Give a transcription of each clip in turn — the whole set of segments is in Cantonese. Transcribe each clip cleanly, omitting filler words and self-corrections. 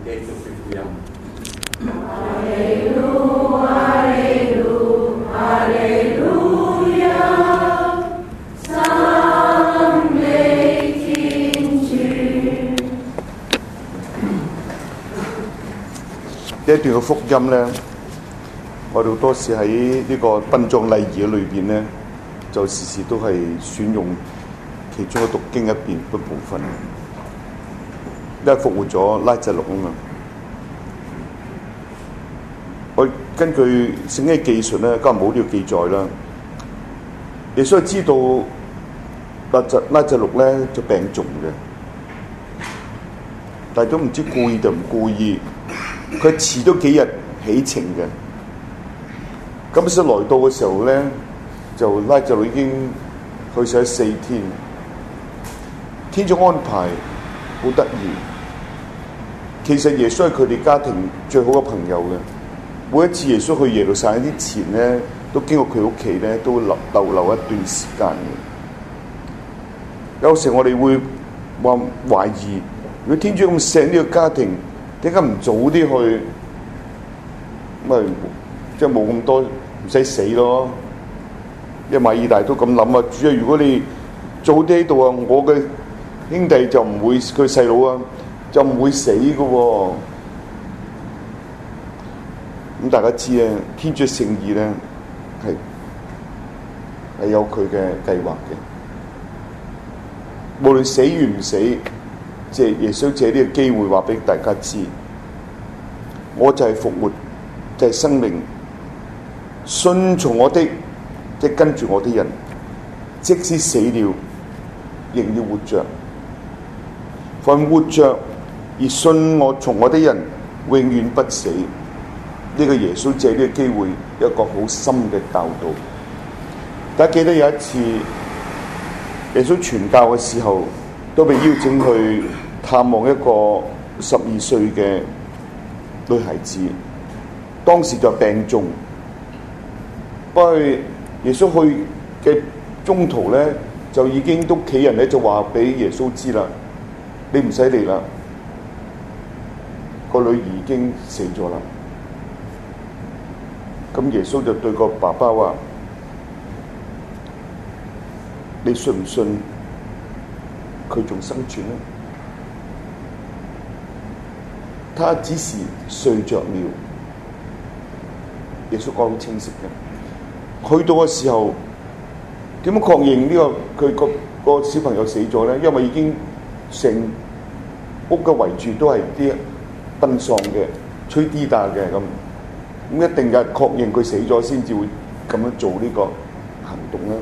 繼續嘅福音。 哈利路亞，哈利路亞，哈利路亞，讚美天主。 呢一段嘅福音咧，我哋好多時喺呢個殯葬禮儀嘅裏邊咧，就時時都係選用其中嘅讀經一邊嘅部分，因為復活咗拉匝祿啊嘛。我根據聖經記述咧，今日冇呢個記載啦。你所以知道拉匝祿咧就病重嘅，但係都唔知故意定唔故意，佢遲咗幾日起程嘅。咁所以來到嘅時候咧，就拉匝祿已經去世咗4天。天主安排好得意，其實耶穌係佢哋家庭最好嘅朋友嘅。每一次耶穌去耶路撒冷之前咧，都經過佢屋企咧，都逗留一段時間嘅。有時我哋會話懷疑，如果天主咁錫呢個家庭，點解唔早啲去？咪即係冇咁多，唔使死咯。因為馬爾大都咁諗啊，主啊，如果你早啲喺度啊，我嘅兄弟就唔會，佢細佬啊就唔會死嘅喎。咁大家知咧，天主聖意咧係有佢嘅計劃嘅。無論死與唔死，即係耶穌借呢個機會話俾大家知，我就係復活，就係生命。信從我的，即係跟住我的人，即使死了，仍要活着。凡活着而信我從我的人，永遠不死。呢個耶穌借呢個機會一個好深嘅教導。大家記得有一次耶穌傳教嘅時候，都被邀請去探望一個12歲嘅女孩子，當時就病重。不過耶穌去嘅中途咧，就已經屋企人咧就話俾耶穌知啦，你唔使嚟啦，個女兒已經死咗啦。咁耶穌就對個爸爸話：你信唔信佢仲生存呢？他只是睡着了。耶穌講好清晰嘅。去到嘅時候，點樣確認呢個佢個小朋友死咗咧？因為已經成屋嘅圍住都係啲殯喪嘅、吹滴答嘅咁。咁一定嘅確認佢死咗先至會咁樣做呢個行動啦。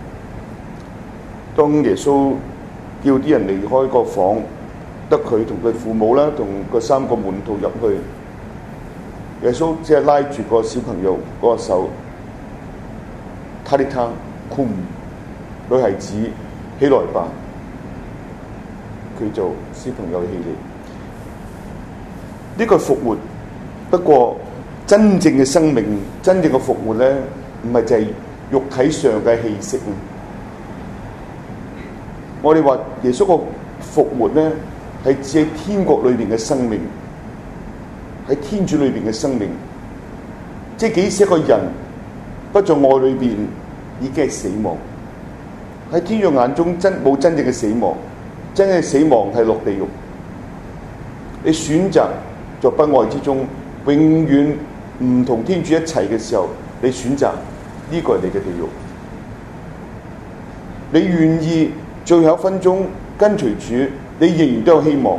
當耶穌叫啲人離開個房，得佢同佢父母啦，同個3個門徒入去，耶穌只係拉住個小朋友嗰個手，他的他，女孩子起來吧，佢就小朋友起嚟。呢個復活，不過真正嘅生命，真正嘅復活咧，唔係就係肉體上嘅氣息。我哋話耶穌個復活咧，係指喺天國裏邊嘅生命，喺天主裏邊嘅生命。即係幾時一個人不在愛裏邊，已經係死亡。喺天主眼中冇真正嘅死亡，真正嘅死亡係落地獄。你選擇在不愛之中，永遠唔同天主一齊嘅時候，你選擇呢個係你嘅地獄。你願意最後一分鐘跟隨主，你仍然都有希望。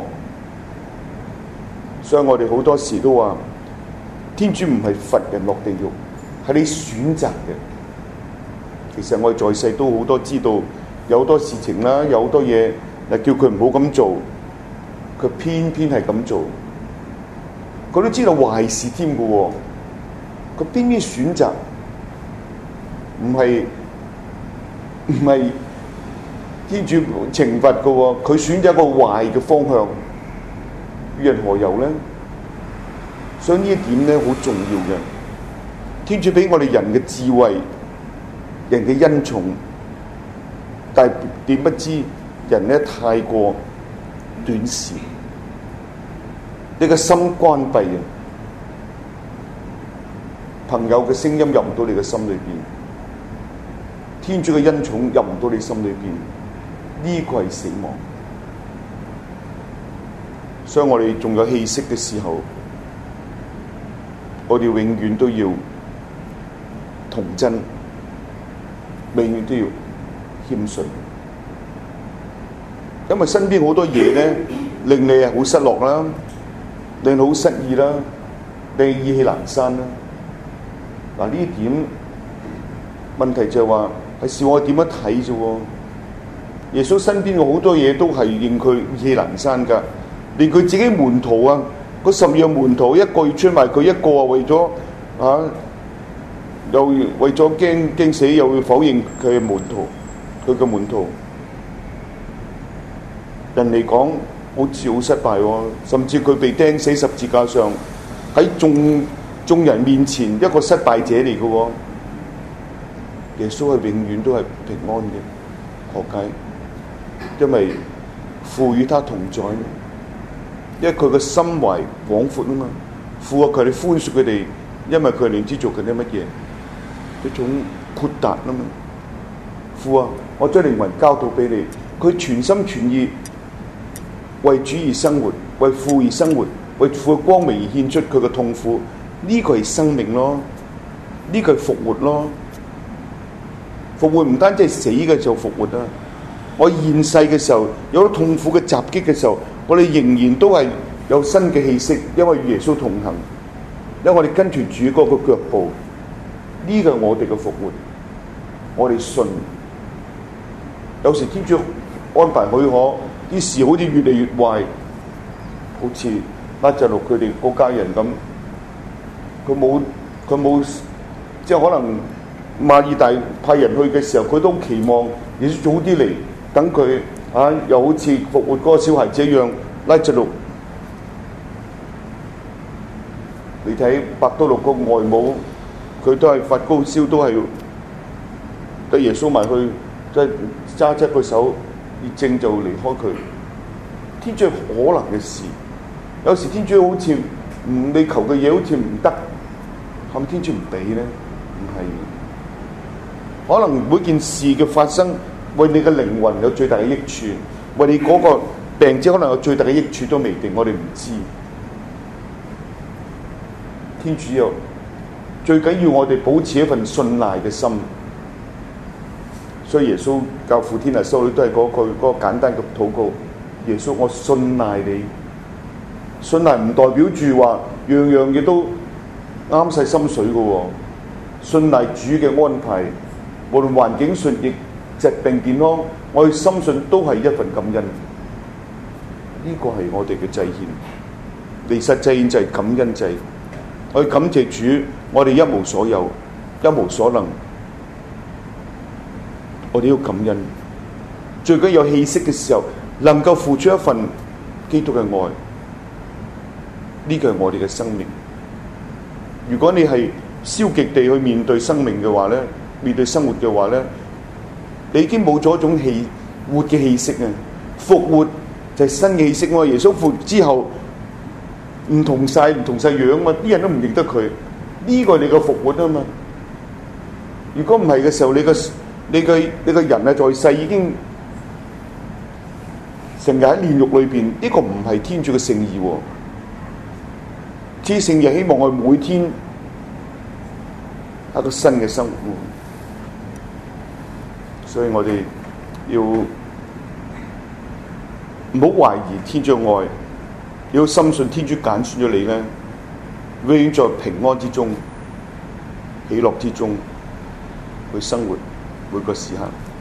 所以我哋好多時都話，天主唔係罰人落地獄，係你選擇嘅。其實我哋在世都好多知道，有好多事情啦，有好多嘢嚟叫佢唔好咁做，佢偏偏係咁做。佢都知道壞事添嘅喎，佢偏偏選擇唔係天主懲罰嘅喎，佢選擇一個壞嘅方向，與人何由咧？所以呢一點咧好重要嘅。天主俾我哋人嘅智慧、人嘅恩寵，但係點不知人咧太過短視。 你嘅心關閉啊！朋友嘅聲音入唔到你嘅心裏邊，天主嘅恩寵入唔到你心裏邊，呢個係死亡。所以我哋仲有氣息嘅時候，我哋永遠都要童真，永遠都要謙遜，因為身邊好多嘢咧，令你係好失落啦，令你好失意啦，令你意氣闌珊啦。嗱，呢點問題就係話係視我點樣睇啫喎？耶穌身邊嘅好多嘢都係令佢意氣闌珊㗎，連佢自己門徒啊，嗰12個門徒一個要出賣佢，一個啊為咗又為咗驚死，又會否認佢嘅門徒，佢嘅門徒。人嚟講好似好失敗喎，甚至佢被釘死十字架上，喺眾人面前一個失敗者嚟嘅喎。耶穌係永遠都係平安嘅，何解？因為父與他同在，因為佢嘅心懷廣闊啊嘛。父啊，佢哋寬恕佢哋，因為佢哋唔知做緊啲乜嘢，一種豁達啊嘛。父啊，我將靈魂交到俾你，佢全心全意為主而生活，為父而生活，為父嘅光明而獻出佢嘅痛苦，呢個係生命咯，呢個係復活咯。復活唔單止係死嘅就復活啊！我現世嘅時候有咗痛苦嘅襲擊嘅時候，我哋仍然都係有新嘅氣息，因為與耶穌同行，因為我哋跟住主嗰個腳步，呢個係我哋嘅復活。我哋信，有時天主安排許可，啲事好似越嚟越壞，好似拉匝祿佢哋嗰家人咁，佢冇即係可能馬爾大派人去嘅時候，佢都期望耶穌早啲嚟，等佢又好似復活嗰個小孩子一樣。拉匝祿，你睇伯多祿個外母，佢都係發高燒，都係對耶穌埋去，即係揸側個手，熱症就離開佢。天主係可能嘅事，有時天主好似你求嘅嘢好似唔得，係咪天主唔俾咧？唔係。可能每件事嘅發生，為你嘅靈魂有最大嘅益處，為你嗰個病者可能有最大嘅益處都未定，我哋唔知。天主又最緊要我哋保持一份信賴嘅心，所以耶穌教父天下修女都係嗰句嗰個簡單嘅禱告：耶穌，我信賴你。信賴唔代表住話樣樣嘢都啱晒心水嘅喎，信賴主嘅安排。無論環境順逆、疾病健康，我哋深信都係一份感恩。呢個係我哋嘅祭獻，彌撒祭獻就係感恩祭。我哋感謝主，我哋一無所有，一無所能，我哋要感恩。最緊要有氣息嘅時候，能夠付出一份基督嘅愛，呢個係我哋嘅生命。如果你係消極地去面對生命嘅話咧，面對生活嘅話咧，你已經冇咗一種活嘅氣息啊！復活就係新嘅氣息啊！耶穌復活之後唔同晒樣嘛，啲人都唔認得佢。呢個係你個復活啊嘛！如果唔係嘅時候，你個人啊在世已經成日喺煉獄裏邊，呢個唔係天主嘅聖意喎。天主聖意希望我每天一個新嘅生活。所以我哋要唔好懷疑天主愛，要深信天主揀選咗你咧，永遠在平安之中、喜樂之中去生活每個時刻。